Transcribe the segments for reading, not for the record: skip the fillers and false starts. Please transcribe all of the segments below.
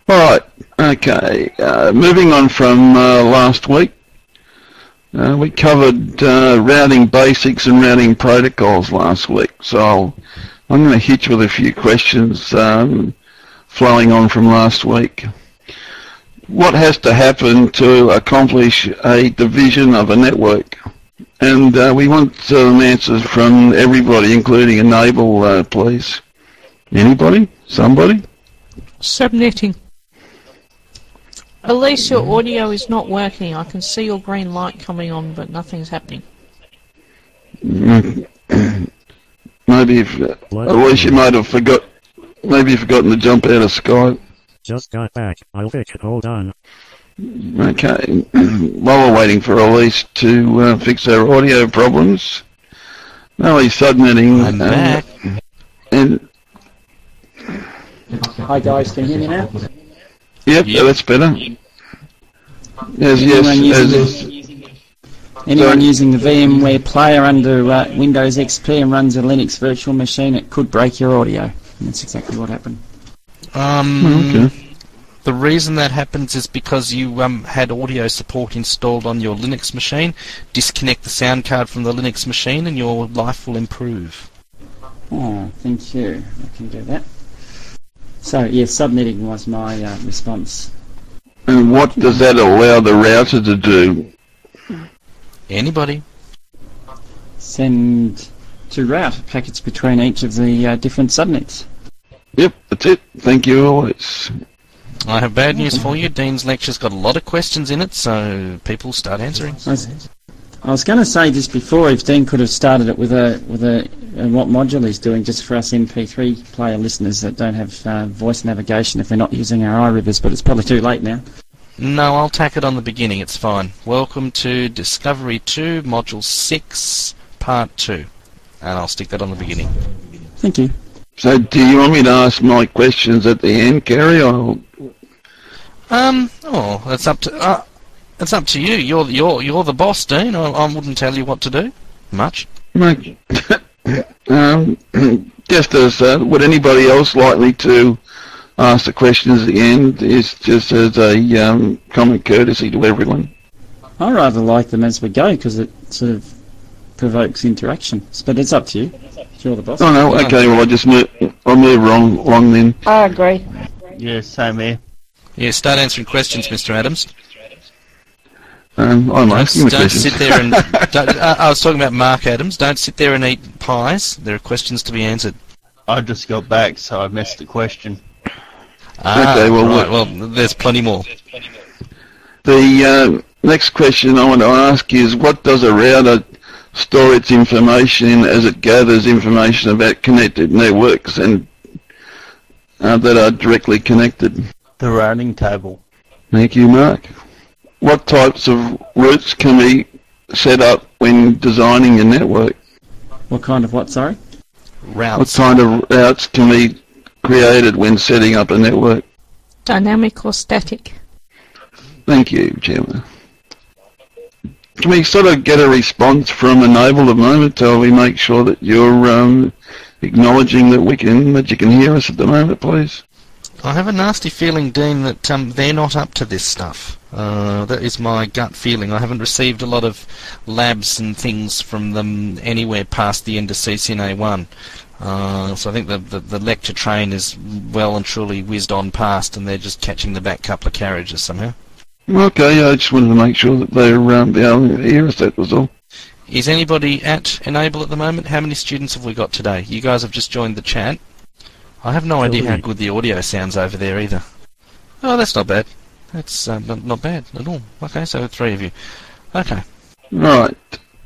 All right. Okay. Moving on from last week, we covered routing basics and routing protocols last week. So I'm going to hit you with a few questions flowing on from last week. What has to happen to accomplish a division of a network? And we want some answers from everybody, including Enable, please. Anybody? Somebody? Subnetting. Elise, your audio is not working. I can see your green light coming on, but nothing's happening. Maybe if Elise, you might have maybe you've forgotten to jump out of Skype. Just got back. I'll fix it. Hold on. Okay. While we're waiting for Elise to fix her audio problems, he's subnetting. I'm back. And hi guys, can you hear me now? Yep, that's better. Yes. Anyone using the VMware player under Windows XP and runs a Linux virtual machine, it could break your audio. And that's exactly what happened. Okay. The reason that happens is because you had audio support installed on your Linux machine. Disconnect the sound card from the Linux machine and your life will improve. Oh, thank you. I can do that. So, yes, subnetting was my response. And what does that allow the router to do? Anybody. Send to route packets between each of the different subnets. Yep, that's it. Thank you, Elise. I have bad news for you. Dean's lecture's got a lot of questions in it, so people start answering. I was going to say just before, if Dean could have started it with what module he's doing, just for us MP3 player listeners that don't have voice navigation if they're not using our iRivers, but it's probably too late now. No, I'll tack it on the beginning. It's fine. Welcome to Discovery 2, Module 6, Part 2. And I'll stick that on the beginning. Thank you. So, do you want me to ask my questions at the end, Kerry? It's up to you. You're the boss, Dean. I wouldn't tell you what to do. Much. Just as would anybody else likely to ask the questions at the end? Is just as a common courtesy to everyone. I rather like them as we go because it sort of provokes interaction. But it's up to you. You're the boss. Oh no. Okay. Well, I'll move along then. I agree. Yeah, same here. Yeah, start answering questions, Mr. Adams. I'm asking the Don't questions. sit there and... I was talking about Mark Adams. Don't sit there and eat pies. There are questions to be answered. I just got back, so I missed the question. Okay, well, right. Well, there's plenty more. The next question I want to ask is, what does a router store its information in as it gathers information about connected networks and that are directly connected? The routing table. Thank you, Mark. What types of routes can we set up when designing a network? What kind of what, sorry? Routes. What kind of routes can be created when setting up a network? Dynamic or static? Thank you, Chairman. Can we sort of get a response from Enable at the moment till we make sure that you're acknowledging that you can hear us at the moment, please? I have a nasty feeling, Dean, that they're not up to this stuff. That is my gut feeling. I haven't received a lot of labs and things from them anywhere past the end of CCNA 1. So I think the lecture train is well and truly whizzed on past, and they're just catching the back couple of carriages somehow. Okay, I just wanted to make sure that they're able to hear us, that was all. Is anybody at Enable at the moment? How many students have we got today? You guys have just joined the chat. I have no idea how good the audio sounds over there either. Oh, that's not bad. That's not bad at all. Okay, so 3 of you. Okay. Right.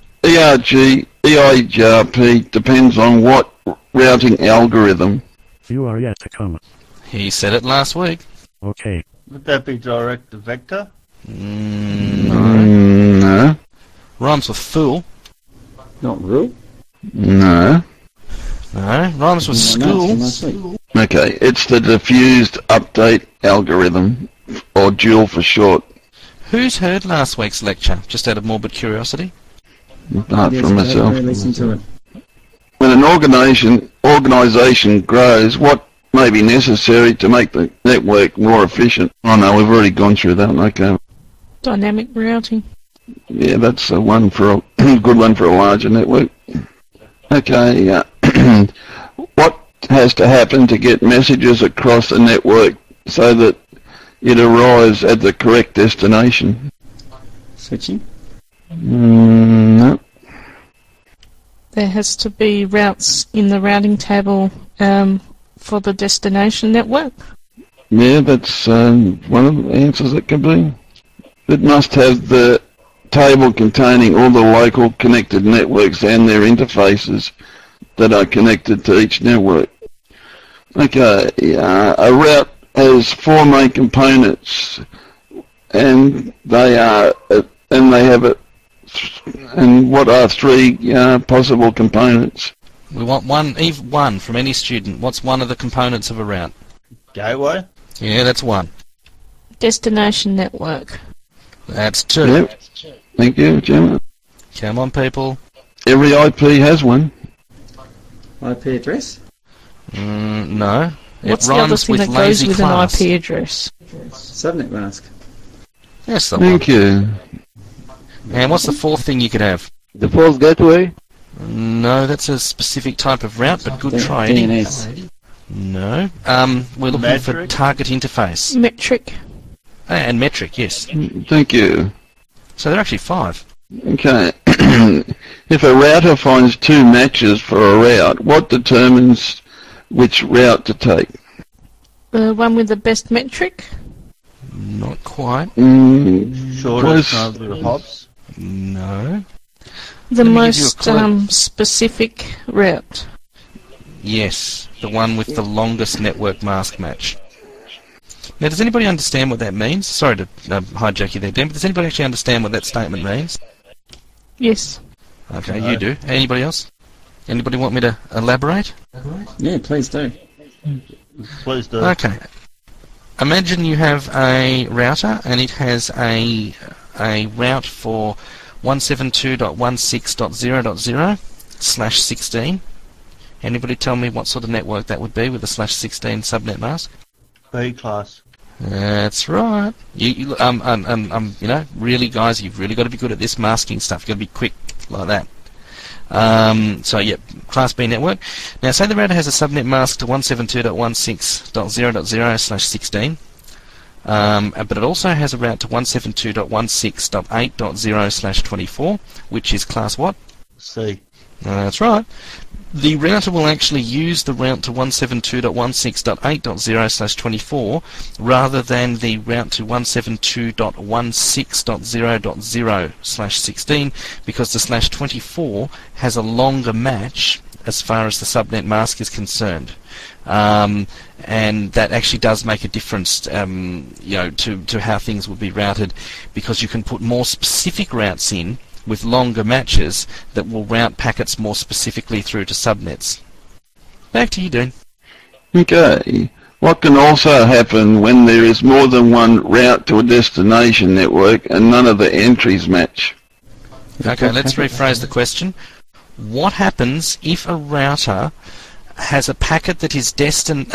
EIGRP depends on what routing algorithm? You are yet to come. He said it last week. Okay. Would that be direct to vector? No. Rhymes with fool. Not real? No. No. Rhymes with school. Okay, it's the diffused update algorithm, or dual for short. Who's heard last week's lecture, just out of morbid curiosity? Apart from myself. Listen to it. When an organisation grows, what may be necessary to make the network more efficient. Oh no, we've already gone through that. Okay. Dynamic routing. Yeah, that's a one for a good one for a larger network. Okay. What has to happen to get messages across the network so that it arrives at the correct destination? Switching. No. There has to be routes in the routing table for the destination network. Yeah, that's one of the answers it can be. It must have the table containing all the local connected networks and their interfaces that are connected to each network. Okay, a route has four main components, and they have it. And what are three possible components? We want one from any student. What's one of the components of a route? Gateway? Yeah, that's one. Destination network. That's two. Yep. Thank you, Gemma. Come on, people. Every IP has one. IP address. No. What's It the other rhymes thing with that goes lazy with class. an IP address? Subnet mask. Yes, the one. Thank you. And what's the fourth thing you could have? The false gateway? No, that's a specific type of route, but good try, Eddie. DNS. No. We're looking for Metric? target interface. Metric. And metric, yes. Thank you. So there are actually five. Okay. If a router finds two matches for a route, what determines which route to take? The one with the best metric. Not quite. Shortest Close. number of hops? No. The Let me give you a most clue. specific route. Yes, the one with the longest network mask match. Now, does anybody understand what that means? Sorry to hijack you there, Dan, but does anybody actually understand what that statement means? Yes. Okay, No. you do. Anybody else? Anybody want me to elaborate? Yeah, please do. Please do. Okay. Imagine you have a router and it has a route for 172.16.0.0/16. Anybody tell me what sort of network that would be with a /16 subnet mask? B class. That's right. You know, really, guys, you've really got to be good at this masking stuff. You've got to be quick like that. So, yeah, Class B network. Now, say the router has a subnet mask to 172.16.0.0/16, but it also has a route to 172.16.8.0/24, which is Class what? C. That's right. The router will actually use the route to 172.16.8.0/24 rather than the route to 172.16.0.0/16 because the /24 has a longer match as far as the subnet mask is concerned. And that actually does make a difference, to how things will be routed because you can put more specific routes in with longer matches that will route packets more specifically through to subnets. Back to you, Dean. Okay. What can also happen when there is more than one route to a destination network and none of the entries match? Okay, let's rephrase the question. What happens if a router has a packet that is destined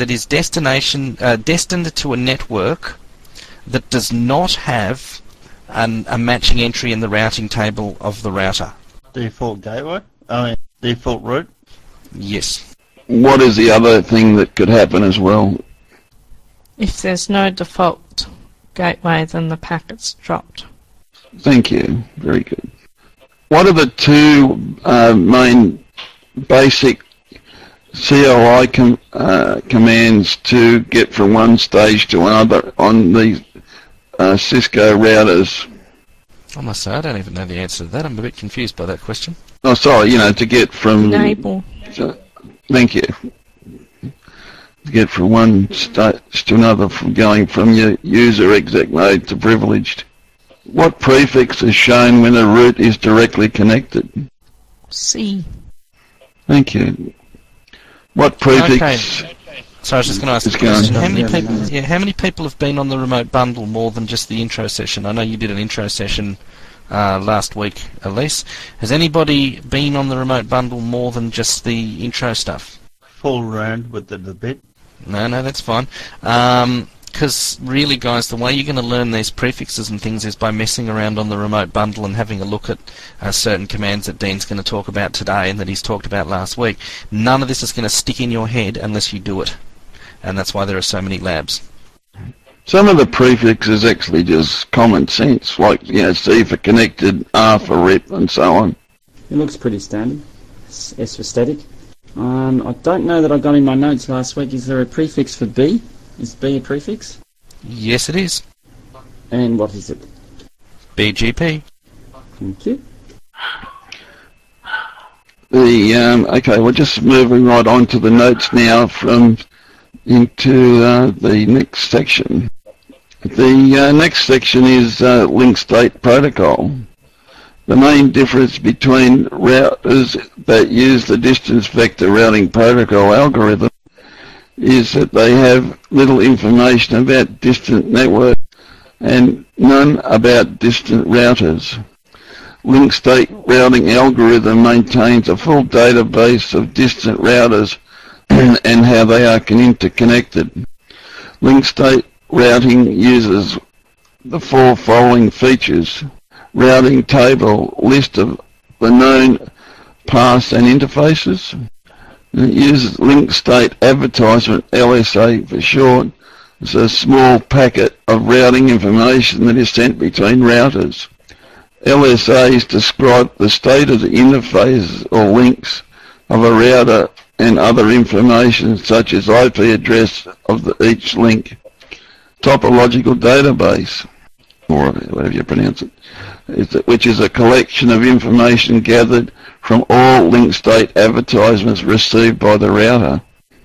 to a network that does not have a matching entry in the routing table of the router? Default gateway? Default route? Yes. What is the other thing that could happen as well? If there's no default gateway, then the packet's dropped. Thank you. Very good. What are the two main basic CLI commands to get from one stage to another on these Cisco routers? I must say, I don't even know the answer to that. I'm a bit confused by that question. Oh, sorry, to get from... Enable. Thank you. To get from one stage to another, from going from your user exec mode to privileged. What prefix is shown when a route is directly connected? C. Thank you. What prefix... Okay. So I was just going to ask It's a question. going. How many people have been on the remote bundle more than just the intro session? I know you did an intro session last week, Elise. Has anybody been on the remote bundle more than just the intro stuff? Full round with the bit? No, that's fine. Because really, guys, the way you're going to learn these prefixes and things is by messing around on the remote bundle and having a look at certain commands that Dean's going to talk about today and that he's talked about last week. None of this is going to stick in your head unless you do it. And that's why there are so many labs. Some of the prefixes actually just common sense, like, C for connected, R for rip, and so on. It looks pretty standard. S for static. I don't know that I got in my notes last week. Is there a prefix for B? Is B a prefix? Yes, it is. And what is it? BGP. Thank you. Okay, we're just moving right on to the notes now into the next section. The next section is link state protocol. The main difference between routers that use the distance vector routing protocol algorithm is that they have little information about distant networks and none about distant routers. Link state routing algorithm maintains a full database of distant routers and how they are interconnected. Link state routing uses the four following features: routing table, list of the known paths and interfaces. It uses link state advertisement, LSA for short. It's a small packet of routing information that is sent between routers. LSAs describe the state of the interfaces or links of a router and other information such as IP address of each link. Topological database, or whatever you pronounce it, which is a collection of information gathered from all link state advertisements received by the router.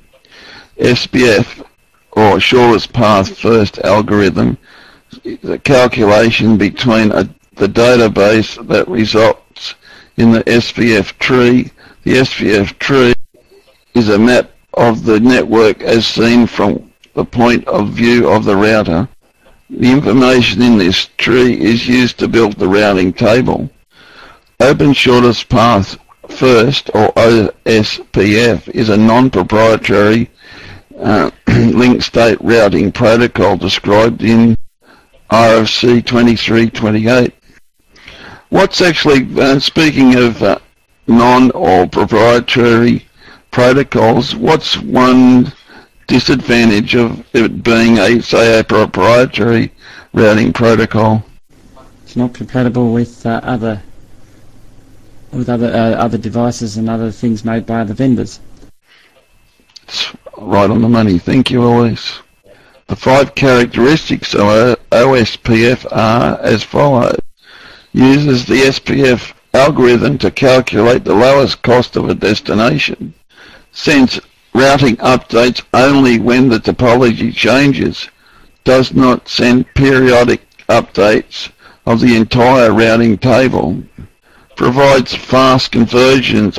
SPF, or shortest path first algorithm, is a calculation between the database that results in the SPF tree. The SPF tree is a map of the network as seen from the point of view of the router. The information in this tree is used to build the routing table. Open Shortest Path First, or OSPF, is a non-proprietary link state routing protocol described in RFC 2328. What's actually, speaking of non or proprietary protocols, what's one disadvantage of it being a proprietary routing protocol? It's not compatible with other devices and other things made by other vendors. It's right on the money. Thank you, Elise. The 5 characteristics of OSPF are as follows. Uses the SPF algorithm to calculate the lowest cost of a destination. Sends routing updates only when the topology changes. Does not send periodic updates of the entire routing table. Provides fast conversions.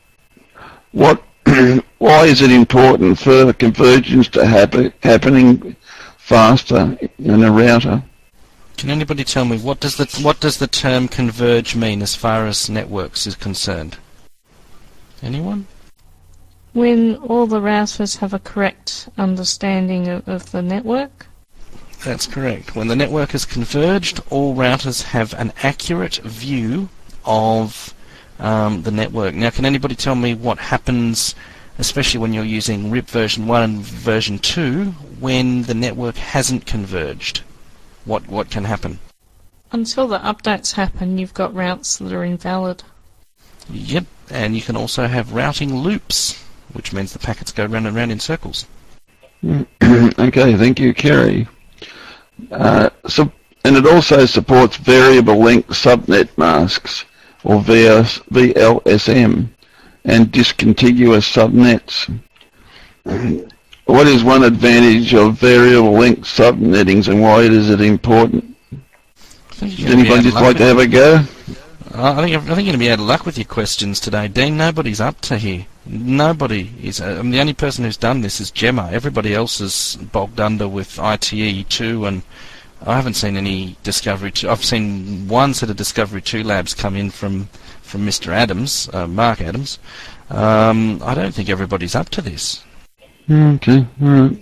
Why is it important for conversions to happening faster in a router? Can anybody tell me what does the term converge mean as far as networks is concerned? Anyone? When all the routers have a correct understanding of the network? That's correct. When the network is converged, all routers have an accurate view of the network. Now, can anybody tell me what happens, especially when you're using RIP version 1 and version 2, when the network hasn't converged? What can happen? Until the updates happen, you've got routes that are invalid. Yep, and you can also have routing loops, which means the packets go round and round in circles. Okay, thank you, Kerry. And it also supports variable length subnet masks, or VLSM, and discontiguous subnets. What is one advantage of variable length subnettings, and why is it important? Does anybody just like to have a go? I think you're going to be out of luck with your questions today, Dean. Nobody's up to here. Nobody is. The only person who's done this is Gemma. Everybody else is bogged under with ITE 2, and I haven't seen any Discovery 2. I've seen one set of Discovery 2 labs come in from Mr. Adams, Mark Adams. I don't think everybody's up to this. Okay, alright.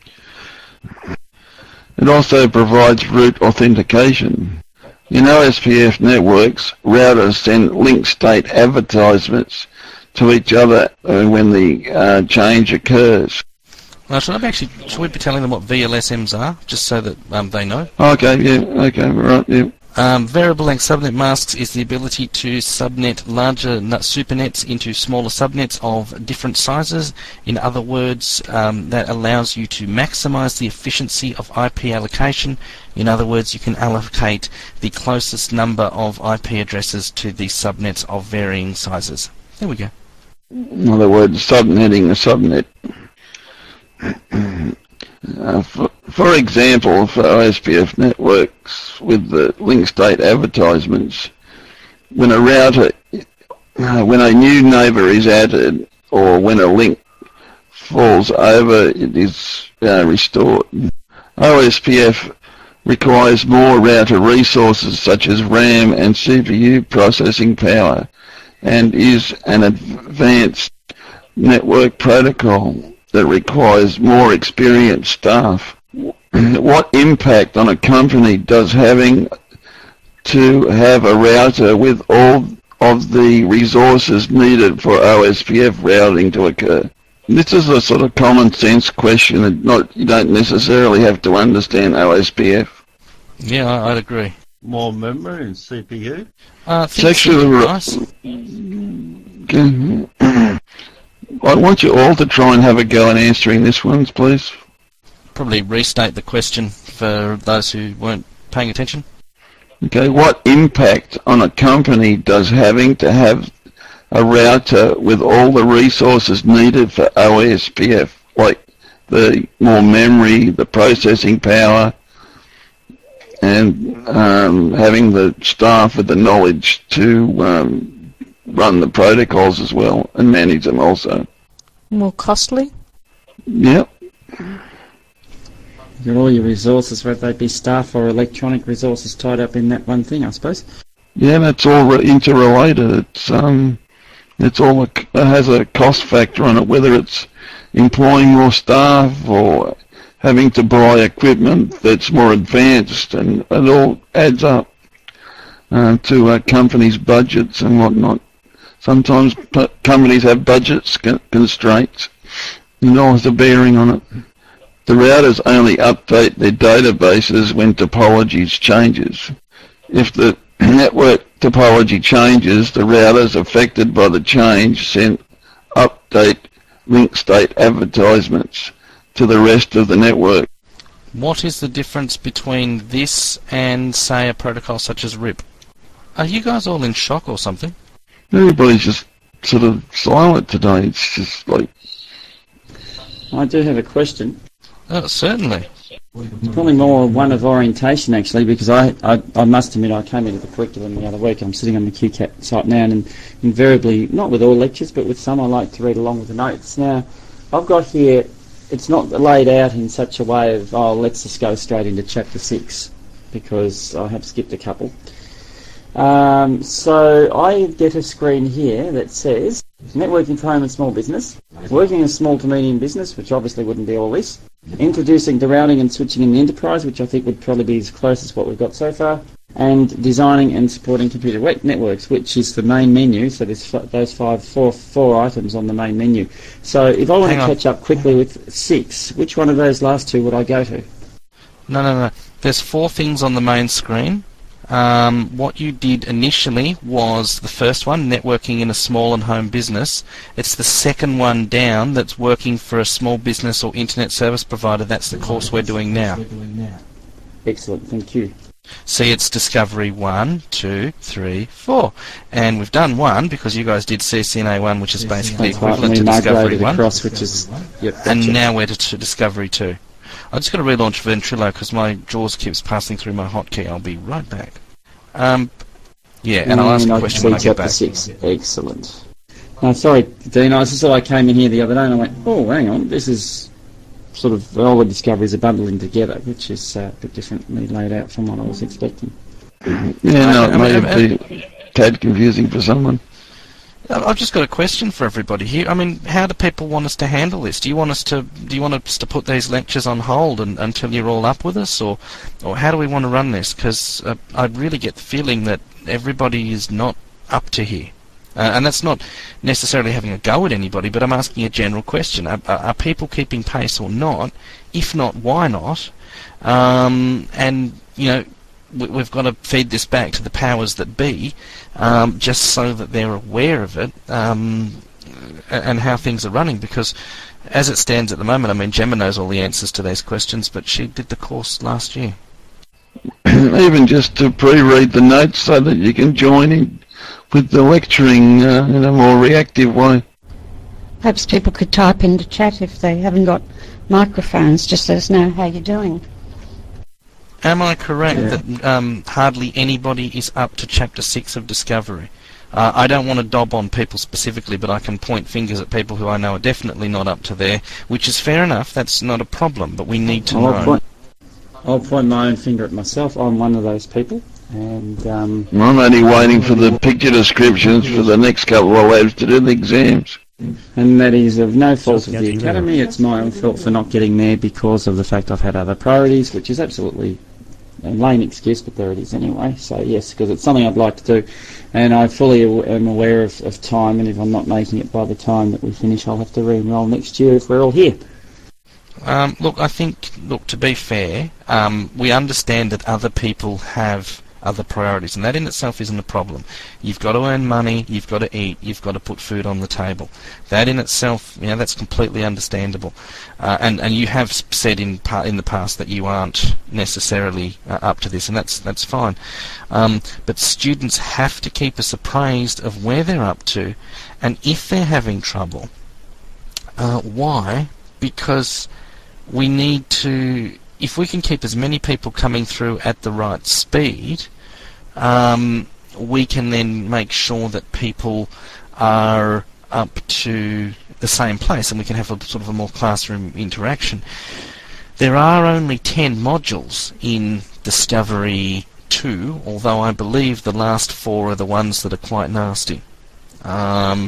It also provides root authentication. In OSPF networks, routers send link state advertisements to each other when the change occurs. Now, should we be telling them what VLSMs are, just so that they know? Okay, yeah, okay, right, yeah. Variable length subnet masks is the ability to subnet larger supernets into smaller subnets of different sizes. In other words, that allows you to maximize the efficiency of IP allocation. In other words, you can allocate the closest number of IP addresses to the subnets of varying sizes. There we go. In other words, subnetting a subnet. For example, for OSPF networks with the link state advertisements, when a new neighbor is added or when a link falls over, it is restored. OSPF requires more router resources such as RAM and CPU processing power and is an advanced network protocol that requires more experienced staff. What impact on a company does having to have a router with all of the resources needed for OSPF routing to occur? This is a sort of common sense question. You don't necessarily have to understand OSPF. Yeah, I'd agree. More memory and CPU? It's actually nice. Okay. I want you all to try and have a go at answering this one, please. Probably restate the question for those who weren't paying attention. Okay, what impact on a company does having to have a router with all the resources needed for OSPF, like the more memory, the processing power, and having the staff with the knowledge to run the protocols as well and manage them also? More costly? Yep. You've got all your resources, whether they be staff or electronic resources, tied up in that one thing, I suppose. Yeah, that's all interrelated. It has a cost factor on it, whether it's employing more staff or having to buy equipment that's more advanced, and it all adds up to a company's budgets and whatnot. Sometimes companies have budgets constraints, and it all has a bearing on it. The routers only update their databases when topology changes. If the network topology changes, the routers affected by the change send update link state advertisements to the rest of the network. What is the difference between this and, say, a protocol such as RIP? Are you guys all in shock or something? Everybody's just sort of silent today. It's just like... I do have a question. Certainly. Probably more one of orientation, actually, because I must admit I came into the curriculum the other week. I'm sitting on the QCAT site now, and invariably, not with all lectures, but with some, I like to read along with the notes. Now, I've got here, it's not laid out in such a way of, let's just go straight into Chapter 6, because I have skipped a couple. So I get a screen here that says networking for home and small business, working in small to medium business, which obviously wouldn't be all this, introducing the routing and switching in the enterprise, which I think would probably be as close as what we've got so far, and designing and supporting computer networks, which is the main menu. So there's those four items on the main menu. So if I want to catch up quickly with 6, which one of those last two would I go to? No. There's 4 things on the main screen. What you did initially was the first one, networking in a small and home business. It's the second one down that's working for a small business or internet service provider. That's the course we're doing now. Excellent, thank you. See, it's Discovery 1, 2, 3, 4. And we've done 1 because you guys did CCNA 1, which is basically equivalent to Discovery 1. Across, which is, and now we're to Discovery 2. I'm just going to relaunch Ventrilo because my JAWS keeps passing through my hotkey. I'll be right back. And I'll ask a question when I get back. 6. Excellent. No, sorry, Dean, I just thought I came in here the other day and I went, hang on, this is sort of all the discoveries are bundling together, which is a bit differently laid out from what I was expecting. Yeah, no, it may be a tad confusing for someone. I've just got a question for everybody here. I mean, how do people want us to handle this? Do you want us to put these lectures on hold until you're all up with us, or how do we want to run this? Because I really get the feeling that everybody is not up to here, and that's not necessarily having a go at anybody, but I'm asking a general question: are people keeping pace or not? If not, why not? And you know, we've got to feed this back to the powers that be, just so that they're aware of it, and how things are running, because as it stands at the moment, I mean, Gemma knows all the answers to these questions, but she did the course last year. Even just to pre-read the notes so that you can join in with the lecturing in a more reactive way. Perhaps people could type into chat if they haven't got microphones. Just let us know how you're doing. Am I correct that hardly anybody is up to Chapter 6 of Discovery? I don't want to dob on people specifically, but I can point fingers at people who I know are definitely not up to there, which is fair enough. That's not a problem, but we need to know. I'll point my own finger at myself. I'm one of those people. And I'm only waiting for the picture descriptions for the next couple of labs to do the exams. And that is of no fault of the getting Academy. It's my own fault for not getting there because of the fact I've had other priorities, which is absolutely a lame excuse, but there it is anyway. So yes, because it's something I'd like to do, and I fully am aware of time, and if I'm not making it by the time that we finish, I'll have to re-enroll next year if we're all here. Look, I think, to be fair, we understand that other people have other priorities, and that in itself isn't a problem. You've got to earn money, you've got to eat, you've got to put food on the table. That in itself, you know, that's completely understandable. And you have said in the past that you aren't necessarily up to this, and that's fine. But students have to keep us appraised of where they're up to, and if they're having trouble. Why? Because we need to, if we can keep as many people coming through at the right speed, we can then make sure that people are up to the same place, and we can have a sort of a more classroom interaction. There are only 10 modules in Discovery 2, although I believe the last 4 are the ones that are quite nasty. And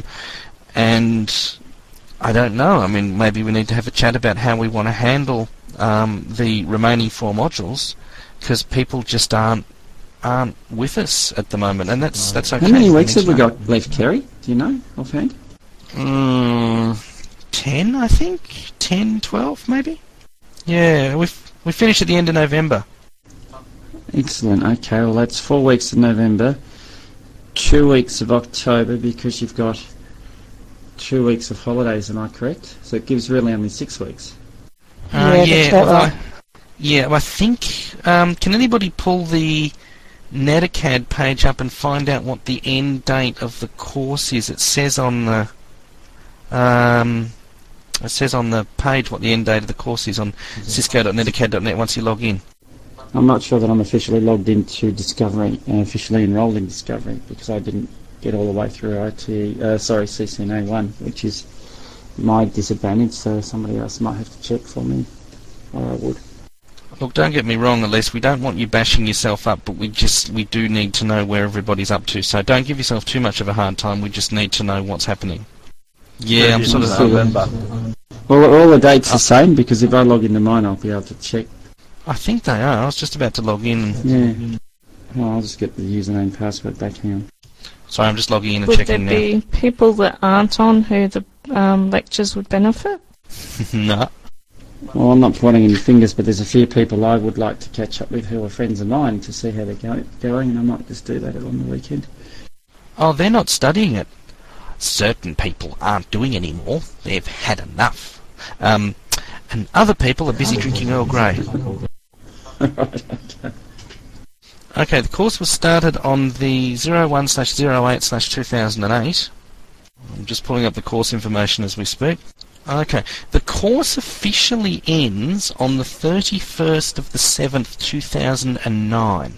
I don't know, I mean, maybe we need to have a chat about how we want to handle the remaining 4 modules, because people just aren't with us at the moment, and that's okay. How many weeks have we got left, Kerry? Do you know offhand? 10, I think. 10, 12, maybe. Yeah, we finish at the end of November. Excellent. Okay, well that's 4 weeks of November, 2 weeks of October, because you've got 2 weeks of holidays. Am I correct? So it gives really only 6 weeks. That's about right. I think. Can anybody pull the Netacad page up and find out what the end date of the course is? It says on the page what the end date of the course is on cisco.netacad.net once you log in. I'm not sure that I'm officially logged into Discovery and officially enrolled in Discovery, because I didn't get all the way through CCNA 1, which is my disadvantage, so somebody else might have to check for me, or I would. Look, don't get me wrong, Elise, we don't want you bashing yourself up, but we do need to know where everybody's up to, so don't give yourself too much of a hard time, we just need to know what's happening. Yeah, I'm sort of... November. Well, are all the dates the same? Because if I log into mine, I'll be able to check. I think they are. I was just about to log in. Yeah. Well, I'll just get the username and password back here. Sorry, I'm just logging in and Would checking now. there be people that aren't on who the lectures would benefit? No. Well, I'm not pointing any fingers, but there's a few people I would like to catch up with who are friends of mine to see how they're going, and I might just do that on the weekend. Oh, they're not studying it. Certain people aren't doing anymore. They've had enough. And other people are busy drinking Earl Grey. Okay, the course was started on the 01/08/2008. I'm just pulling up the course information as we speak. Okay, the course officially ends on the 31st of the 7th, 2009.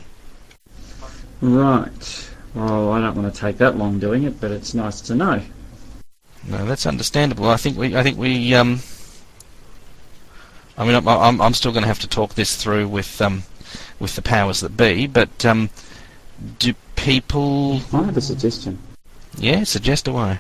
Right. Well, I don't want to take that long doing it, but it's nice to know. No, that's understandable. I think we. I mean, I'm still going to have to talk this through with the powers that be. But do people? I have a suggestion. Yeah, suggest away.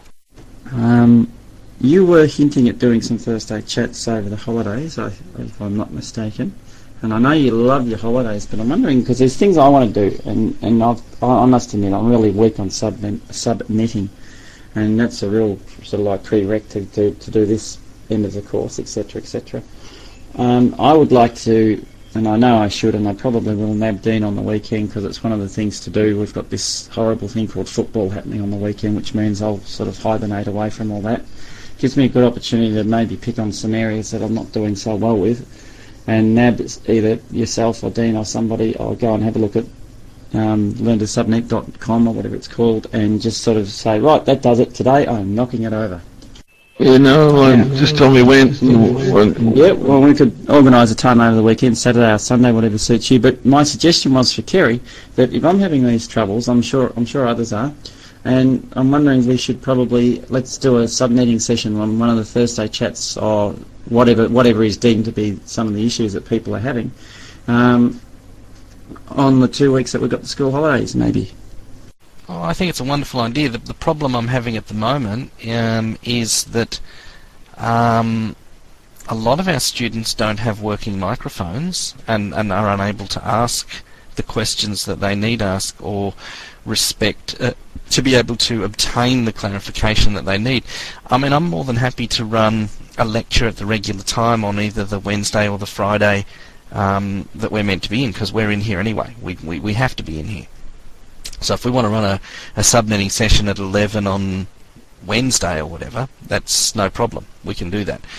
You were hinting at doing some Thursday chats over the holidays, if I'm not mistaken. And I know you love your holidays, but I'm wondering, because there's things I want to do, and I must admit, I'm really weak on subnetting, and that's a real sort of like prereq to do this end of the course, etc., etc. I would like to, and I know I should, and I probably will nab Dean on the weekend, because it's one of the things to do. We've got this horrible thing called football happening on the weekend, which means I'll sort of hibernate away from all that. Gives me a good opportunity to maybe pick on some areas that I'm not doing so well with, and nab either yourself or Dean or somebody. I'll go and have a look at learntosubnet.com or whatever it's called, and just sort of say, right, that does it today. I'm knocking it over. Just tell me when. Yeah, well, we could organise a time over the weekend, Saturday or Sunday, whatever suits you. But my suggestion was for Kerry that if I'm having these troubles, I'm sure others are, and I'm wondering if we should probably, let's do a subnetting session on one of the Thursday chats or whatever is deemed to be some of the issues that people are having on the 2 weeks that we've got the school holidays, maybe. Oh, I think it's a wonderful idea. The problem I'm having at the moment is that a lot of our students don't have working microphones and are unable to ask the questions that they need ask or respect to be able to obtain the clarification that they need. I mean, I'm more than happy to run a lecture at the regular time on either the Wednesday or the Friday that we're meant to be in, because we're in here anyway. We have to be in here. So if we want to run a subnetting session at 11 on Wednesday or whatever, that's no problem. We can do that.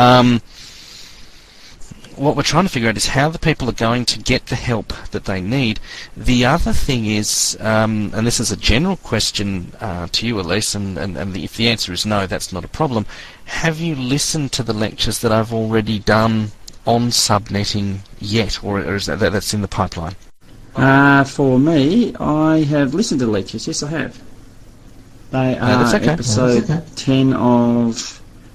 What we're trying to figure out is how the people are going to get the help that they need. The other thing is, and this is a general question to you, Elise, and if the answer is no, that's not a problem. Have you listened to the lectures that I've already done on subnetting yet, or is that's in the pipeline? For me, I have listened to the lectures. Yes, I have. They are episode 10 of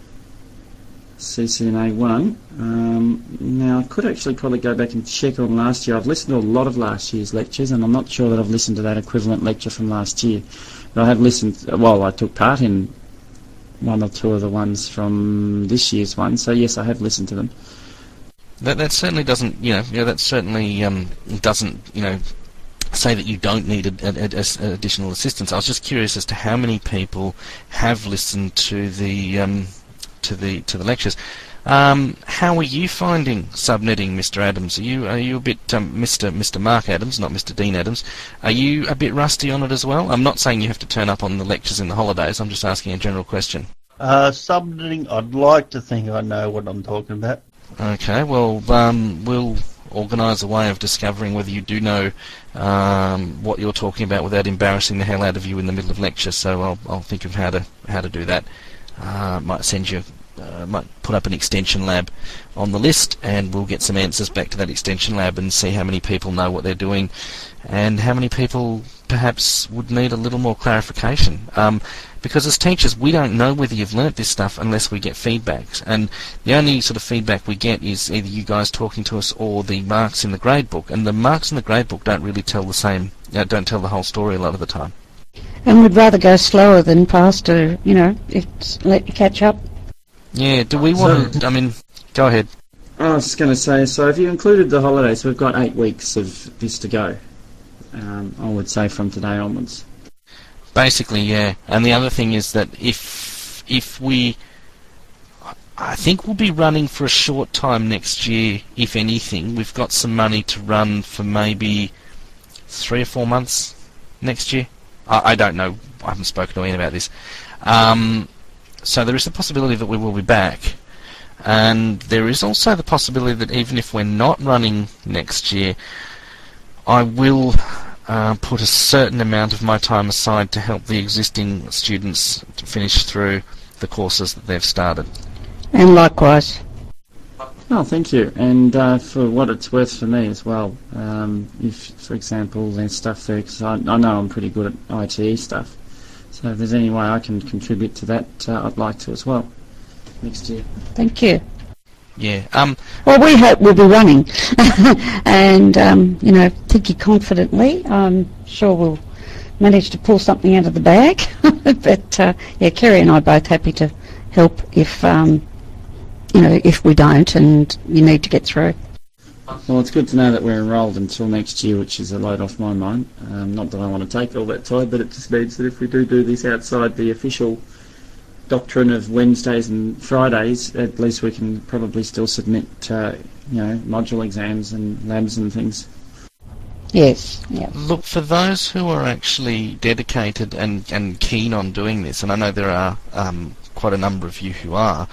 CCNA 1. Now, I could actually probably go back and check on last year. I've listened to a lot of last year's lectures, and I'm not sure that I've listened to that equivalent lecture from last year. But I have listened, I took part in one or two of the ones from this year's one, so yes, I have listened to them. That certainly doesn't, that certainly doesn't, say that you don't need additional assistance. I was just curious as to how many people have listened to the lectures. How are you finding subnetting, Mr. Adams? Are you a bit Mr. Mark Adams, not Mr. Dean Adams? Are you a bit rusty on it as well? I'm not saying you have to turn up on the lectures in the holidays. I'm just asking a general question. Subnetting, I'd like to think I know what I'm talking about. Okay, well, we'll organise a way of discovering whether you do know what you're talking about without embarrassing the hell out of you in the middle of lecture. So I'll think of how to do that. Might send you, might put up an extension lab on the list, and we'll get some answers back to that extension lab and see how many people know what they're doing, and how many people perhaps would need a little more clarification. Because as teachers, we don't know whether you've learnt this stuff unless we get feedbacks, and the only sort of feedback we get is either you guys talking to us or the marks in the gradebook, and the marks in the gradebook don't really tell the same, don't tell the whole story a lot of the time. And we'd rather go slower than faster, let you catch up. Yeah, do we want to, go ahead. I was just going to say, so if you included the holidays, we've got 8 weeks of this to go, I would say, from today onwards. Basically, yeah. And the other thing is that if we, I think we'll be running for a short time next year, if anything. We've got some money to run for maybe 3 or 4 months next year. I don't know. I haven't spoken to Ian about this. So there is the possibility that we will be back. And there is also the possibility that even if we're not running next year, I will put a certain amount of my time aside to help the existing students to finish through the courses that they've started. And likewise. Oh, thank you. And for what it's worth for me as well, if, for example, there's stuff there, because I know I'm pretty good at ITE stuff, so if there's any way I can contribute to that, I'd like to as well next year. Thank you. Yeah. Well, we hope we'll be running, and thinking confidently, I'm sure we'll managed to pull something out of the bag. But yeah, Kerry and I are both happy to help if if we don't and you need to get through. Well, it's good to know that we're enrolled until next year, which is a load off my mind. Not that I want to take all that time, but it just means that if we do this outside the official doctrine of Wednesdays and Fridays, at least we can probably still submit, module exams and labs and things. Yes, yeah. Look, for those who are actually dedicated and keen on doing this, and I know there are quite a number of you who are,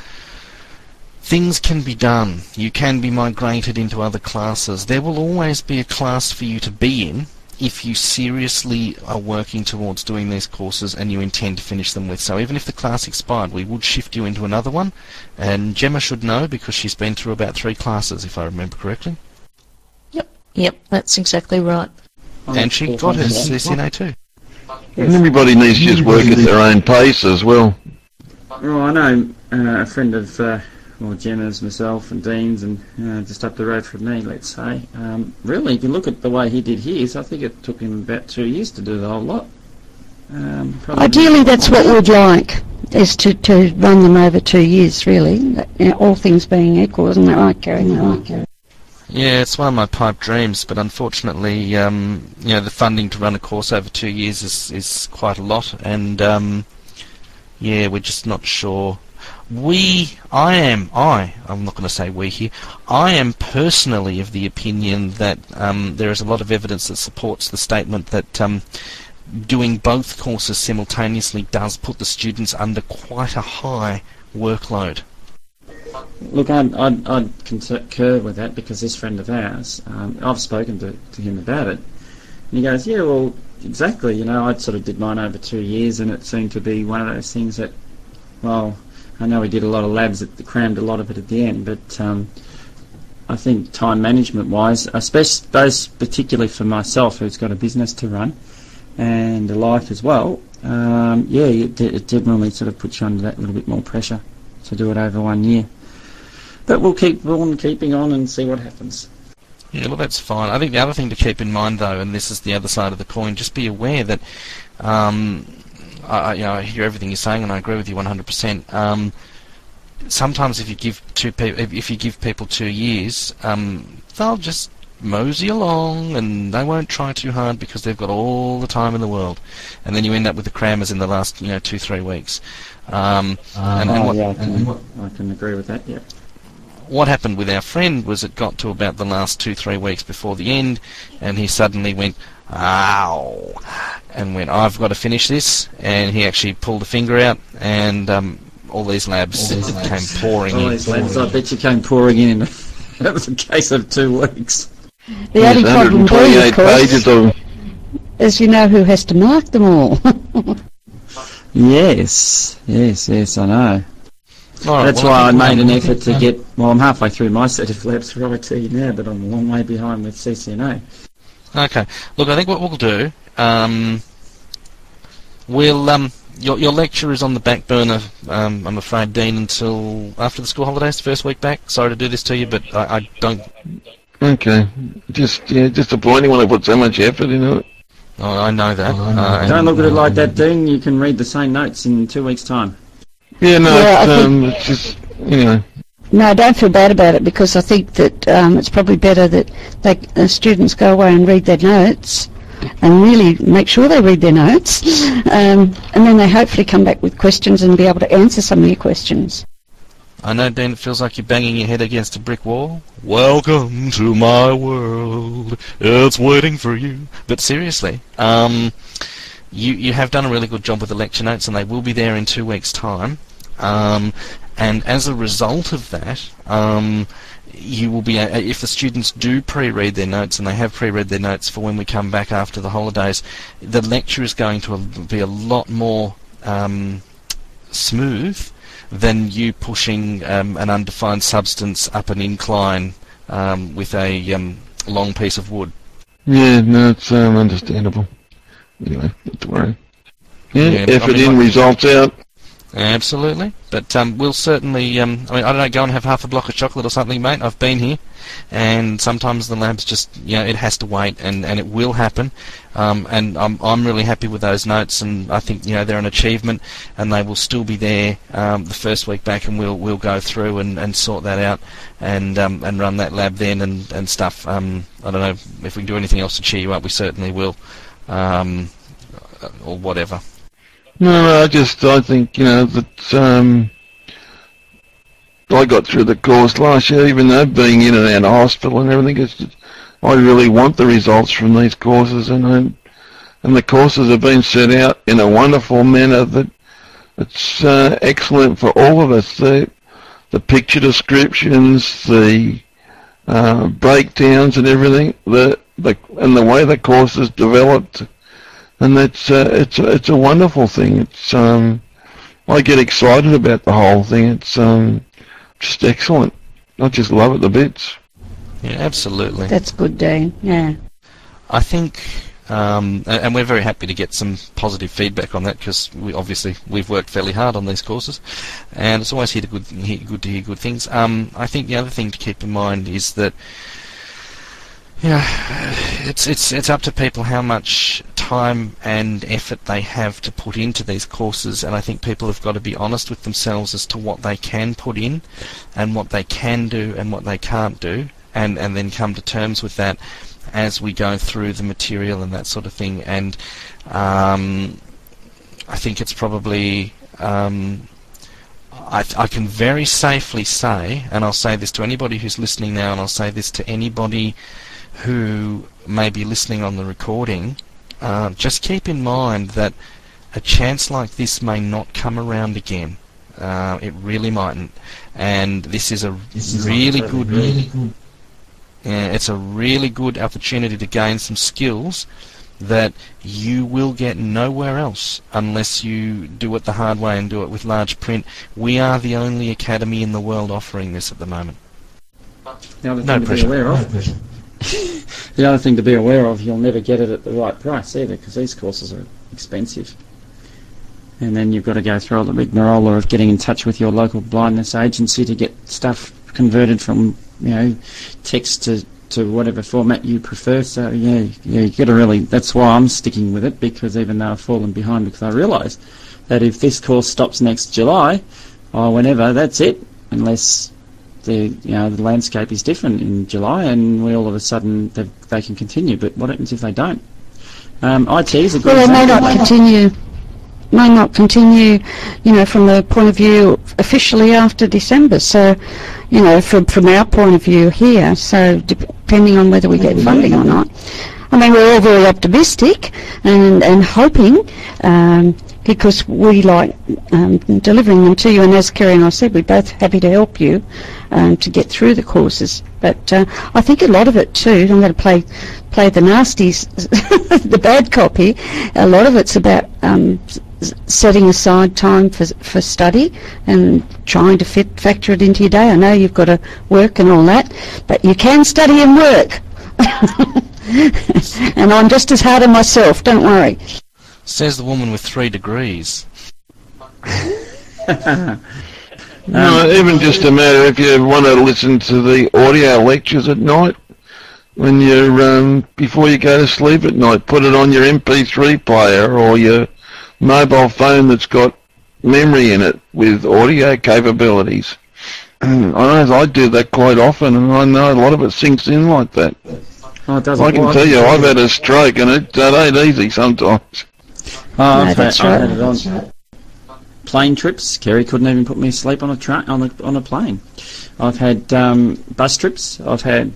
things can be done. You can be migrated into other classes. There will always be a class for you to be in if you seriously are working towards doing these courses and you intend to finish them with. So even if the class expired, we would shift you into another one. And Gemma should know because she's been through about 3 classes, if I remember correctly. Yep, that's exactly right. And she got her CCNA too. And everybody needs to just work at their own pace as well. Well, I know a friend of Gemma's, myself and Dean's, and just up the road from me, let's say. Really, if you look at the way he did his, I think it took him about 2 years to do the whole lot. Ideally, that's what we'd like, is to run them over 2 years, really, all things being equal, isn't that right, Kerry? Yeah, it's one of my pipe dreams, but unfortunately, the funding to run a course over 2 years is quite a lot, and we're just not sure. I'm not going to say we here, I am personally of the opinion that there is a lot of evidence that supports the statement that doing both courses simultaneously does put the students under quite a high workload. Look, I'd concur with that because this friend of ours, I've spoken to him about it, and he goes, yeah, well, exactly, I sort of did mine over 2 years and it seemed to be one of those things that, well, I know we did a lot of labs that crammed a lot of it at the end, but I think time management-wise, especially those particularly for myself who's got a business to run and a life as well, it definitely sort of puts you under that little bit more pressure to do it over 1 year. But we'll keep on keeping on and see what happens. Yeah, well, that's fine. I think the other thing to keep in mind, though, and this is the other side of the coin, just be aware that I hear everything you're saying, and I agree with you 100%. Sometimes, if you give people 2 years, they'll just mosey along, and they won't try too hard because they've got all the time in the world, and then you end up with the crammers in the last 2-3 weeks. I can agree with that. Yeah. What happened with our friend was it got to about the last 2-3 weeks before the end, and he suddenly went, ow, and went, I've got to finish this, and he actually pulled a finger out, and all these labs came pouring in. All these labs, I bet you came pouring in. That was a case of 2 weeks. The only problem being, of course, is you know who has to mark them all. Yes, I know. That's why I made an effort to get, I'm halfway through my set of labs for IT now, but I'm a long way behind with CCNA. Okay. Look, I think what we'll do, your lecture is on the back burner, I'm afraid, Dean, until after the school holidays, the first week back. Sorry to do this to you, but I don't... Okay. Just disappointing when I put so much effort into it. Oh, I know that. Don't look at it like that, Dean. You can read the same notes in 2 weeks' time. Yeah, it's just, No, don't feel bad about it because I think that it's probably better that students go away and read their notes and really make sure they read their notes and then they hopefully come back with questions and be able to answer some of your questions. I know, Dean, it feels like you're banging your head against a brick wall. Welcome to my world. It's waiting for you. But seriously, you have done a really good job with the lecture notes, and they will be there in 2 weeks' time. And as a result of that, you will be, if the students do pre-read their notes, and they have pre-read their notes for when we come back after the holidays, the lecture is going to be a lot more smooth than you pushing an undefined substance up an incline with a long piece of wood. Yeah, no, it's understandable. Anyway, not to worry. Yeah, effort in, results out. Absolutely. But we'll certainly, I mean, I don't know, go and have half a block of chocolate or something, mate. I've been here, and sometimes the labs just, it has to wait, and it will happen. And I'm really happy with those notes, and I think, they're an achievement, and they will still be there the first week back, and we'll go through and sort that out, and run that lab then and stuff. I don't know if we can do anything else to cheer you up. We certainly will, or whatever. No, I think, that I got through the course last year, even though being in and out of hospital and everything. I really want the results from these courses, and the courses have been set out in a wonderful manner that it's excellent for all of us. The picture descriptions, the breakdowns and everything, and the way the course is developed. And it's a wonderful thing. I get excited about the whole thing. It's just excellent. I just love it to bits. Yeah, absolutely. That's good, Dean. Yeah. I think, and we're very happy to get some positive feedback on that, because we've worked fairly hard on these courses, and it's always good to hear good things. I think the other thing to keep in mind is that, it's up to people how much time and effort they have to put into these courses, and I think people have got to be honest with themselves as to what they can put in and what they can do and what they can't do, and then come to terms with that as we go through the material and that sort of thing. And I think it's probably I can very safely say, and I'll say this to anybody who's listening now, and I'll say this to anybody who may be listening on the recording, just keep in mind that a chance like this may not come around again. It really mightn't. And this is really good. It's a really good opportunity to gain some skills that you will get nowhere else unless you do it the hard way and do it with large print. We are the only academy in the world offering this at the moment. No pressure. The other thing to be aware of, you'll never get it at the right price either, because these courses are expensive. And then you've got to go through all the rigmarole of getting in touch with your local blindness agency to get stuff converted from, text to whatever format you prefer. So you got to really, that's why I'm sticking with it, because even though I've fallen behind, because I realise that if this course stops next July or whenever, that's it, unless the landscape is different in July, and we all of a sudden they can continue. But what happens if they don't? IT is a good. Well, they may not continue. May not continue, from the point of view officially after December. So, from our point of view here. So, depending on whether we get funding or not. I mean, we're all very optimistic and hoping. Because we like delivering them to you, and as Kerry and I said, we're both happy to help you to get through the courses. But I think a lot of it too, I'm going to play the nasties, the bad copy. A lot of it's about setting aside time for study and trying to factor it into your day. I know you've got to work and all that, but you can study and work. And I'm just as hard on myself, don't worry. Says the woman with 3 degrees. No, even just a matter if you want to listen to the audio lectures at night, when you're before you go to sleep at night, put it on your MP3 player or your mobile phone that's got memory in it with audio capabilities. I do that quite often, and I know a lot of it sinks in like that. Oh, it doesn't. I can tell you, I've had a stroke, and it ain't easy sometimes. I've had it on plane trips. Kerry couldn't even put me to sleep on a plane. I've had bus trips. I've had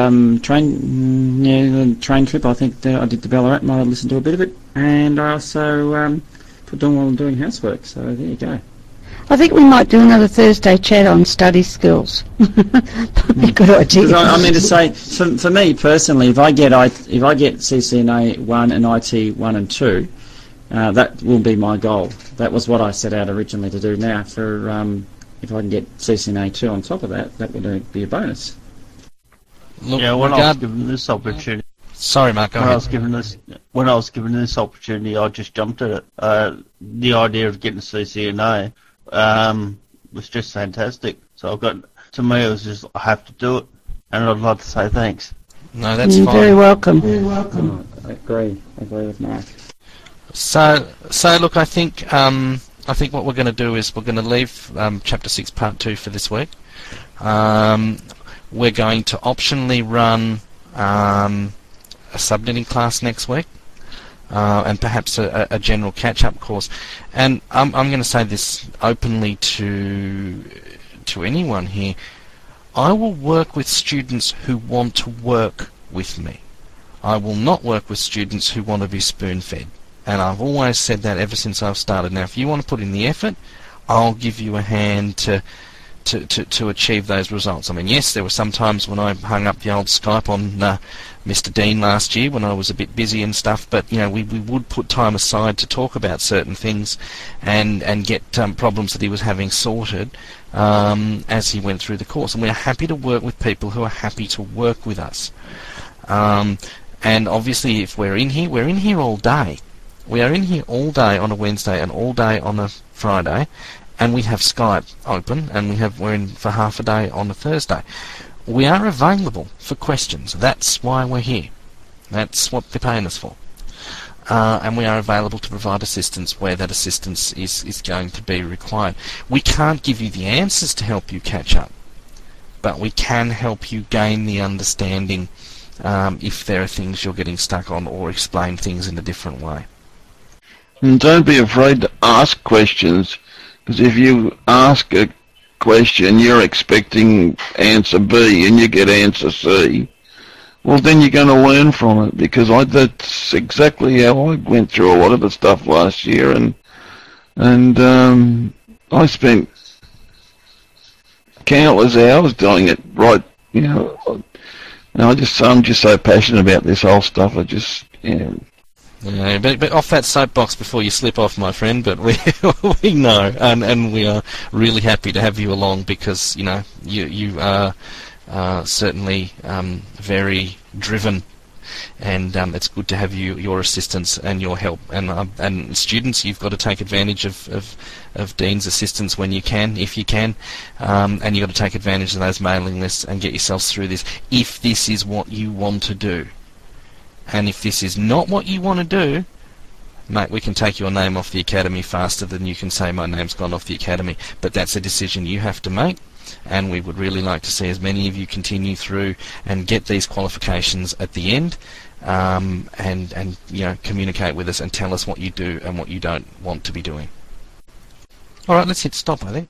train trip. I think I did the Ballarat, and I listened to a bit of it, and I also put on while I'm doing housework. So there you go. I think we might do another Thursday chat on study skills. Probably a good idea. I mean to say, for me personally, if I get CCNA 1 and IT 1 and 2, that will be my goal. That was what I set out originally to do. Now, for if I can get CCNA 2 on top of that, that would be a bonus. Look, I was given this opportunity. Sorry, Mark. When I was given this opportunity, I just jumped at it. The idea of getting CCNA, was just fantastic. So to me, it was just, I have to do it, and I'd like to say thanks. No, that's You're fine. very welcome. Very welcome. I agree with Mark. So look, I think what we're going to do is we're going to leave Chapter 6 Part 2 for this week. We're going to optionally run a subnetting class next week, and perhaps a general catch-up course. And I'm going to say this openly to anyone here. I will work with students who want to work with me. I will not work with students who want to be spoon-fed. And I've always said that ever since I've started. Now, if you want to put in the effort, I'll give you a hand to achieve those results. I mean, yes, there were some times when I hung up the old Skype on Mr. Dean last year when I was a bit busy and stuff, but, you know, we would put time aside to talk about certain things and get problems that he was having sorted as he went through the course. And we're happy to work with people who are happy to work with us. And obviously, if we're in here all day. We are in here all day on a Wednesday and all day on a Friday, and we have Skype open, and we're in for half a day on a Thursday. We are available for questions. That's why we're here. That's what they're paying us for. And we are available to provide assistance where that assistance is going to be required. We can't give you the answers to help you catch up, but we can help you gain the understanding if there are things you're getting stuck on, or explain things in a different way. And don't be afraid to ask questions, because if you ask a question, you're expecting answer B and you get answer C, well, then you're going to learn from it, because that's exactly how I went through a lot of the stuff last year, and I spent countless hours doing it right, you know. I'm just so passionate about this whole stuff. Yeah, but off that soapbox before you slip off, my friend. But we know, and we are really happy to have you along, because you know you are certainly very driven, and it's good to have your assistance and your help. And students, you've got to take advantage of Dean's assistance when you can, if you can, and you've got to take advantage of those mailing lists and get yourselves through this, if this is what you want to do. And if this is not what you want to do, mate, we can take your name off the academy faster than you can say my name's gone off the academy. But that's a decision you have to make, and we would really like to see as many of you continue through and get these qualifications at the end, and you know, communicate with us and tell us what you do and what you don't want to be doing. All right, let's hit stop, I think.